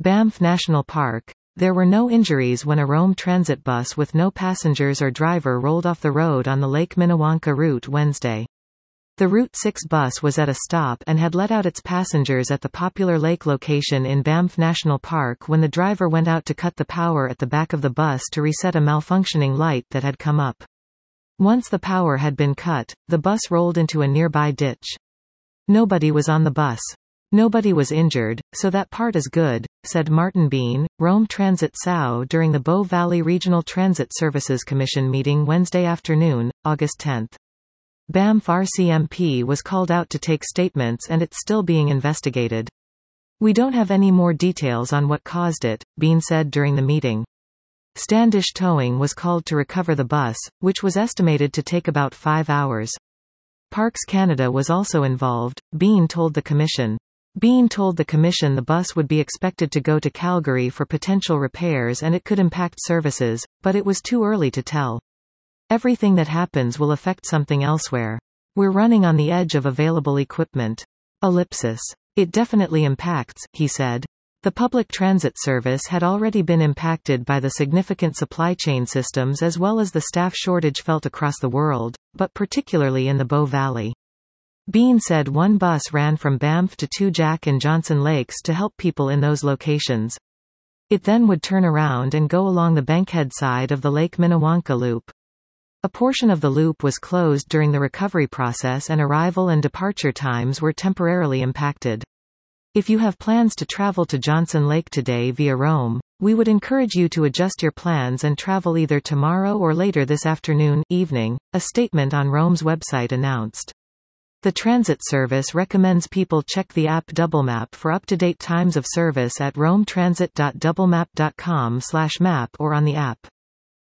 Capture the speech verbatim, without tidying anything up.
Banff National Park. There were no injuries when a Rome Transit bus with no passengers or driver rolled off the road on the Lake Minnewanka route Wednesday. The Route six bus was at a stop and had let out its passengers at the popular lake location in Banff National Park when the driver went out to cut the power at the back of the bus to reset a malfunctioning light that had come up. Once the power had been cut, the bus rolled into a nearby ditch. Nobody was on the bus. Nobody was injured, so that part is good, said Martin Bean, Rome Transit S A U during the Bow Valley Regional Transit Services Commission meeting Wednesday afternoon, August tenth. Banff R C M P was called out to take statements and it's still being investigated. We don't have any more details on what caused it, Bean said during the meeting. Standish Towing was called to recover the bus, which was estimated to take about five hours. Parks Canada was also involved, Bean told the Commission. Bean told the Commission the bus would be expected to go to Calgary for potential repairs and it could impact services, but it was too early to tell. Everything that happens will affect something elsewhere. We're running on the edge of available equipment. Ellipsis. It definitely impacts, he said. The public transit service had already been impacted by the significant supply chain systems as well as the staff shortage felt across the world, but particularly in the Bow Valley. Bean said one bus ran from Banff to two Jack and Johnson Lakes to help people in those locations. It then would turn around and go along the Bankhead side of the Lake Minnewanka Loop. A portion of the loop was closed during the recovery process and arrival and departure times were temporarily impacted. If you have plans to travel to Johnson Lake today via Rome, we would encourage you to adjust your plans and travel either tomorrow or later this afternoon, evening, a statement on Rome's website announced. The transit service recommends people check the app DoubleMap for up-to-date times of service at rometransit dot doublemap dot com slash map or on the app.